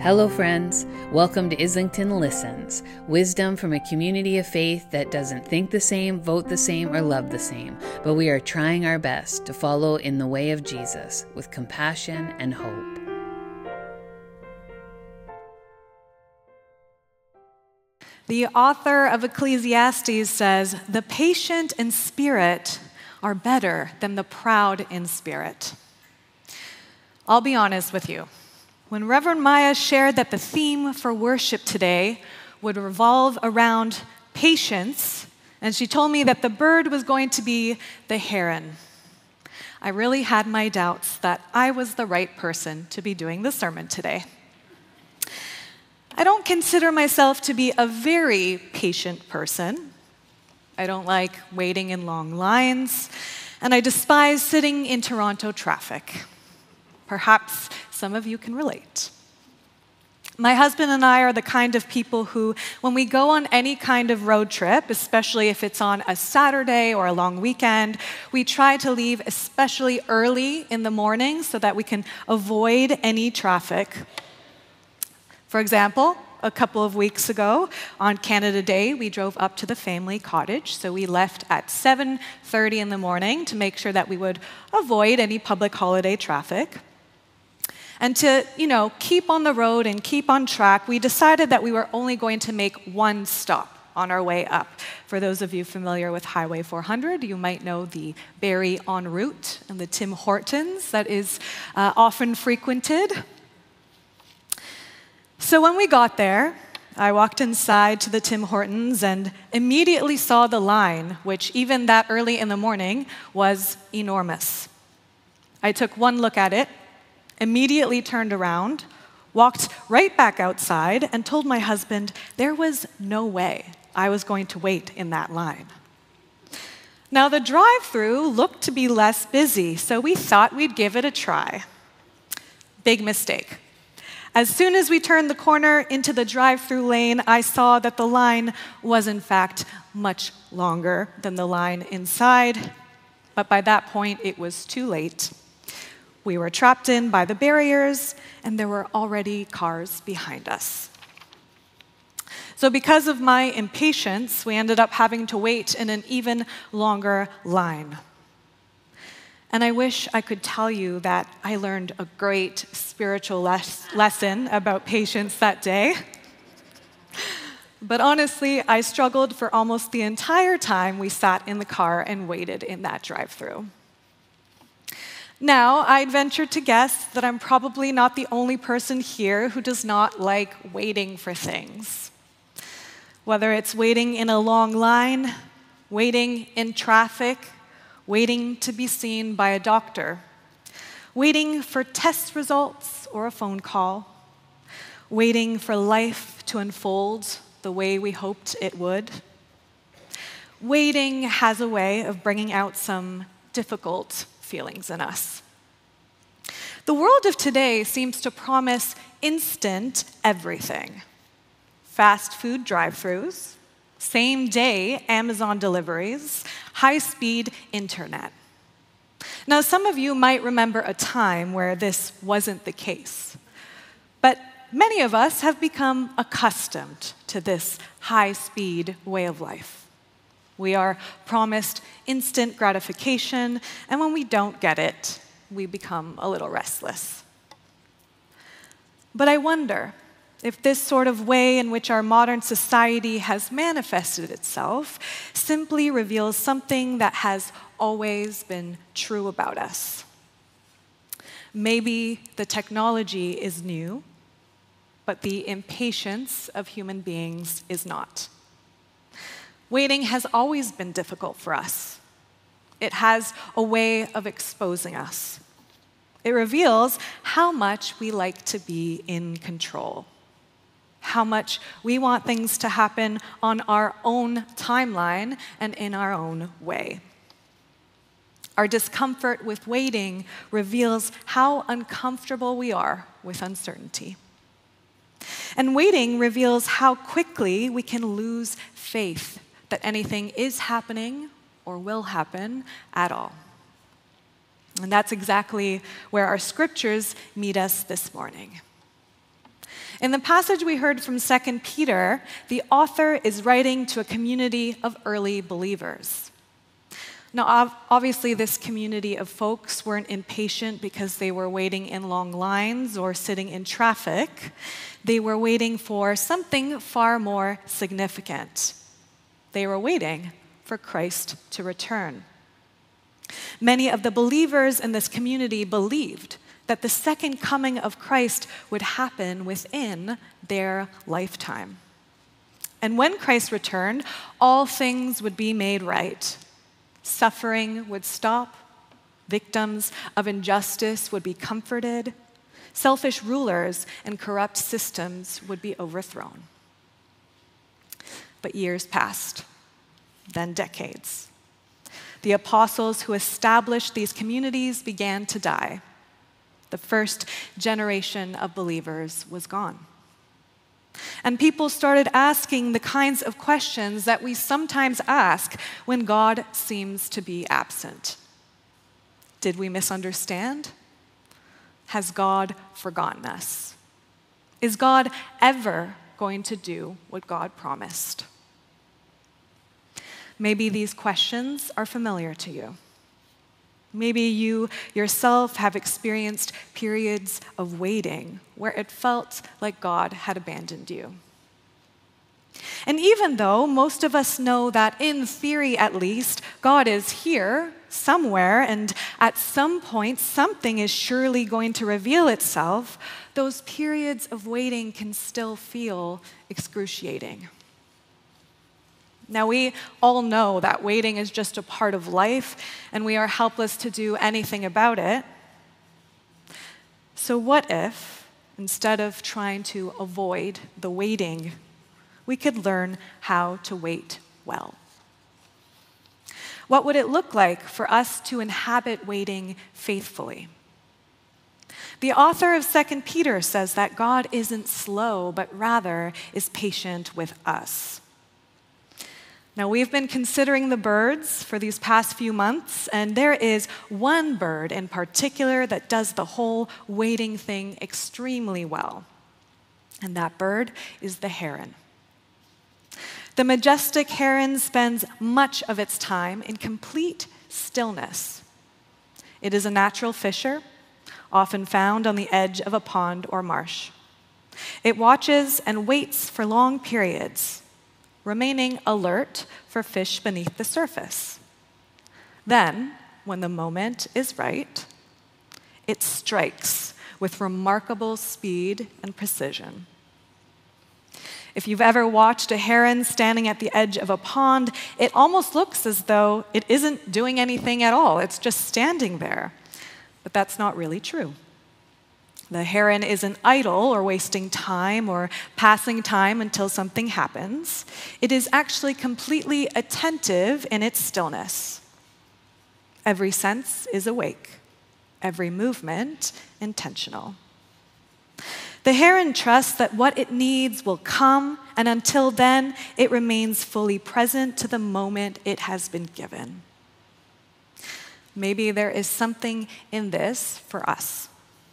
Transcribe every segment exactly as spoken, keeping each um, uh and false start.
Hello, friends. Welcome to Islington Listens, wisdom from a community of faith that doesn't think the same, vote the same, or love the same, but we are trying our best to follow in the way of Jesus with compassion and hope. The author of Ecclesiastes says, "The patient in spirit are better than the proud in spirit." I'll be honest with you. When Reverend Maya shared that the theme for worship today would revolve around patience, and she told me that the bird was going to be the heron, I really had my doubts that I was the right person to be doing the sermon today. I don't consider myself to be a very patient person. I don't like waiting in long lines, and I despise sitting in Toronto traffic. Perhaps some of you can relate. My husband and I are the kind of people who, when we go on any kind of road trip, especially if it's on a Saturday or a long weekend, we try to leave especially early in the morning so that we can avoid any traffic. For example, a couple of weeks ago, on Canada Day, we drove up to the family cottage, so we left at seven thirty in the morning to make sure that we would avoid any public holiday traffic. And to, you know, keep on the road and keep on track, we decided that we were only going to make one stop on our way up. For those of you familiar with Highway four hundred, you might know the Barrie en route and the Tim Hortons that is uh, often frequented. So when we got there, I walked inside to the Tim Hortons and immediately saw the line, which even that early in the morning was enormous. I took one look at it, immediately turned around, walked right back outside, and told my husband there was no way I was going to wait in that line. Now, the drive-through looked to be less busy, so we thought we'd give it a try. Big mistake. As soon as we turned the corner into the drive-through lane, I saw that the line was, in fact, much longer than the line inside. But by that point, it was too late. We were trapped in by the barriers, and there were already cars behind us. So because of my impatience, we ended up having to wait in an even longer line. And I wish I could tell you that I learned a great spiritual les- lesson about patience that day. But honestly, I struggled for almost the entire time we sat in the car and waited in that drive-through. Now, I'd venture to guess that I'm probably not the only person here who does not like waiting for things. Whether it's waiting in a long line, waiting in traffic, waiting to be seen by a doctor, waiting for test results or a phone call, waiting for life to unfold the way we hoped it would. Waiting has a way of bringing out some difficult feelings in us. The world of today seems to promise instant everything. Fast food drive-thrus, same-day Amazon deliveries, high-speed internet. Now, some of you might remember a time where this wasn't the case, but many of us have become accustomed to this high-speed way of life. We are promised instant gratification, and when we don't get it, we become a little restless. But I wonder if this sort of way in which our modern society has manifested itself simply reveals something that has always been true about us. Maybe the technology is new, but the impatience of human beings is not. Waiting has always been difficult for us. It has a way of exposing us. It reveals how much we like to be in control, how much we want things to happen on our own timeline and in our own way. Our discomfort with waiting reveals how uncomfortable we are with uncertainty. And waiting reveals how quickly we can lose faith that anything is happening or will happen at all. And that's exactly where our scriptures meet us this morning. In the passage we heard from Second Peter, the author is writing to a community of early believers. Now, obviously, this community of folks weren't impatient because they were waiting in long lines or sitting in traffic. They were waiting for something far more significant. They were waiting for Christ to return. Many of the believers in this community believed that the second coming of Christ would happen within their lifetime. And when Christ returned, all things would be made right. Suffering would stop, victims of injustice would be comforted, selfish rulers and corrupt systems would be overthrown. But years passed, then decades. The apostles who established these communities began to die. The first generation of believers was gone. And people started asking the kinds of questions that we sometimes ask when God seems to be absent. Did we misunderstand? Has God forgotten us? Is God ever going to do what God promised? Maybe these questions are familiar to you. Maybe you yourself have experienced periods of waiting where it felt like God had abandoned you. And even though most of us know that, in theory at least, God is here somewhere, and at some point something is surely going to reveal itself, those periods of waiting can still feel excruciating. Now, we all know that waiting is just a part of life, and we are helpless to do anything about it. So what if, instead of trying to avoid the waiting, we could learn how to wait well? What would it look like for us to inhabit waiting faithfully? The author of Second Peter says that God isn't slow, but rather is patient with us. Now, we've been considering the birds for these past few months, and there is one bird in particular that does the whole waiting thing extremely well. And that bird is the heron. The majestic heron spends much of its time in complete stillness. It is a natural fisher, often found on the edge of a pond or marsh. It watches and waits for long periods, remaining alert for fish beneath the surface. Then, when the moment is right, it strikes with remarkable speed and precision. If you've ever watched a heron standing at the edge of a pond, it almost looks as though it isn't doing anything at all. It's just standing there. But that's not really true. The heron isn't idle or wasting time or passing time until something happens. It is actually completely attentive in its stillness. Every sense is awake, every movement intentional. The heron trusts that what it needs will come, and until then, it remains fully present to the moment it has been given. Maybe there is something in this for us.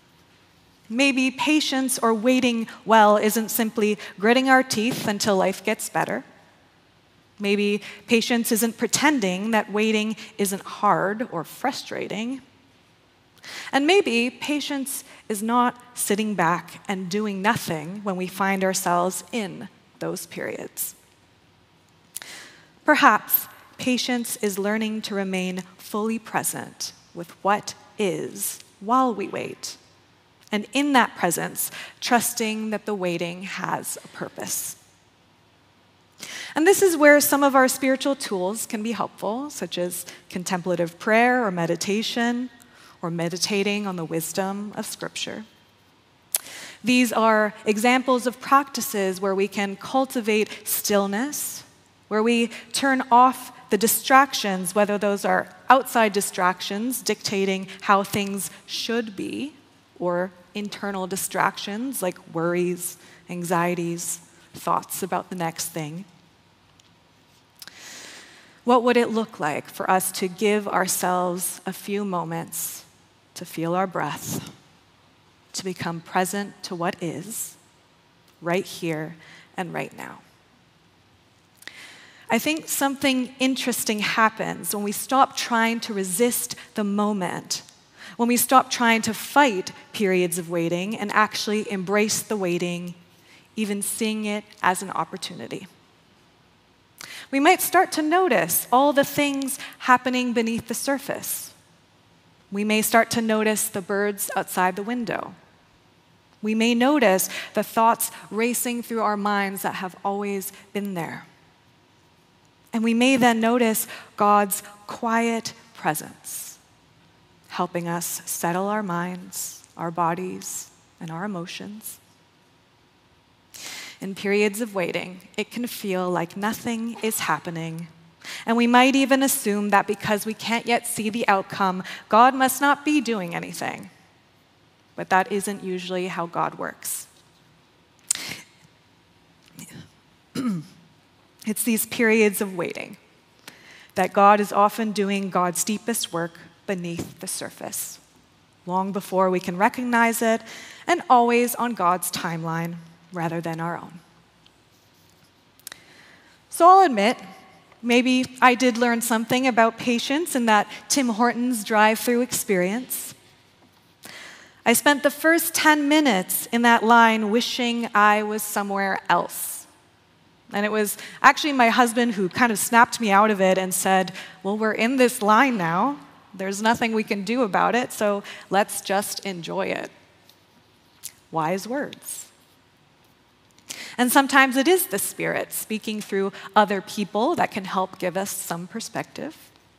Maybe patience or waiting well isn't simply gritting our teeth until life gets better. Maybe patience isn't pretending that waiting isn't hard or frustrating. And maybe patience is not sitting back and doing nothing when we find ourselves in those periods. Perhaps patience is learning to remain fully present with what is while we wait. And in that presence, trusting that the waiting has a purpose. And this is where some of our spiritual tools can be helpful, such as contemplative prayer or meditation, or meditating on the wisdom of Scripture. These are examples of practices where we can cultivate stillness, where we turn off the distractions, whether those are outside distractions dictating how things should be, or internal distractions like worries, anxieties, thoughts about the next thing. What would it look like for us to give ourselves a few moments to feel our breath, to become present to what is, right here and right now. I think something interesting happens when we stop trying to resist the moment, when we stop trying to fight periods of waiting and actually embrace the waiting, even seeing it as an opportunity. We might start to notice all the things happening beneath the surface. We may start to notice the birds outside the window. We may notice the thoughts racing through our minds that have always been there. And we may then notice God's quiet presence, helping us settle our minds, our bodies, and our emotions. In periods of waiting, it can feel like nothing is happening. And we might even assume that because we can't yet see the outcome, God must not be doing anything. But that isn't usually how God works. It's these periods of waiting that God is often doing God's deepest work beneath the surface, long before we can recognize it, and always on God's timeline rather than our own. So I'll admit, maybe I did learn something about patience in that Tim Hortons drive-through experience. I spent the first ten minutes in that line wishing I was somewhere else. And it was actually my husband who kind of snapped me out of it and said, well, we're in this line now. There's nothing we can do about it, so let's just enjoy it. Wise words. And sometimes it is the Spirit speaking through other people that can help give us some perspective.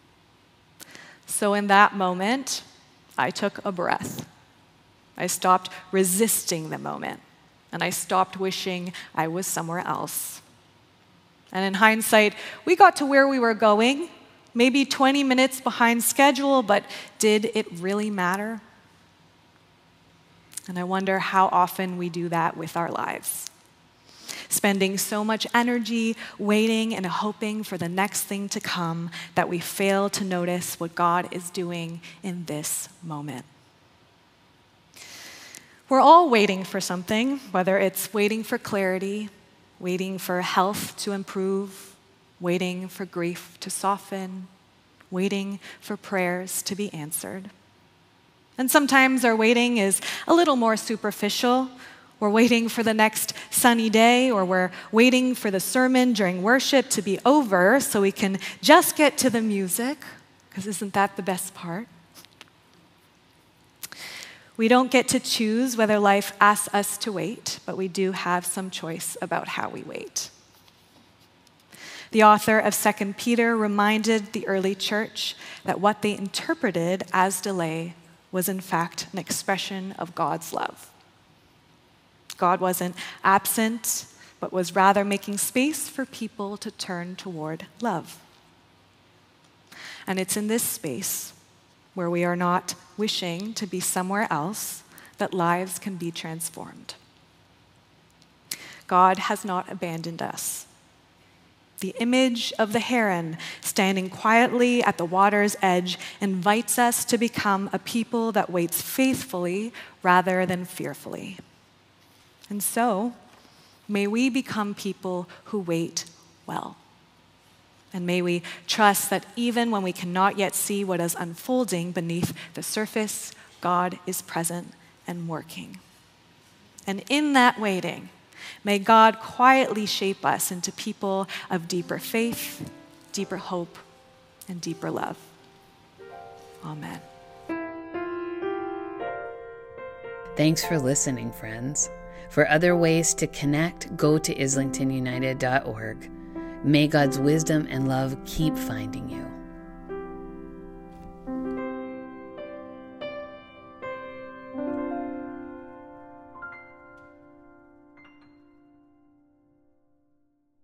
So in that moment, I took a breath. I stopped resisting the moment, and I stopped wishing I was somewhere else. And in hindsight, we got to where we were going, maybe twenty minutes behind schedule, but did it really matter? And I wonder how often we do that with our lives, spending so much energy waiting and hoping for the next thing to come that we fail to notice what God is doing in this moment. We're all waiting for something, whether it's waiting for clarity, waiting for health to improve, waiting for grief to soften, waiting for prayers to be answered. And sometimes our waiting is a little more superficial. We're waiting for the next sunny day, or we're waiting for the sermon during worship to be over so we can just get to the music, because isn't that the best part? We don't get to choose whether life asks us to wait, but we do have some choice about how we wait. The author of Second Peter reminded the early church that what they interpreted as delay was in fact an expression of God's love. God wasn't absent, but was rather making space for people to turn toward love. And it's in this space where we are not wishing to be somewhere else that lives can be transformed. God has not abandoned us. The image of the heron standing quietly at the water's edge invites us to become a people that waits faithfully rather than fearfully. And so, may we become people who wait well. And may we trust that even when we cannot yet see what is unfolding beneath the surface, God is present and working. And in that waiting, may God quietly shape us into people of deeper faith, deeper hope, and deeper love. Amen. Thanks for listening, friends. For other ways to connect, go to islington united dot org. May God's wisdom and love keep finding you.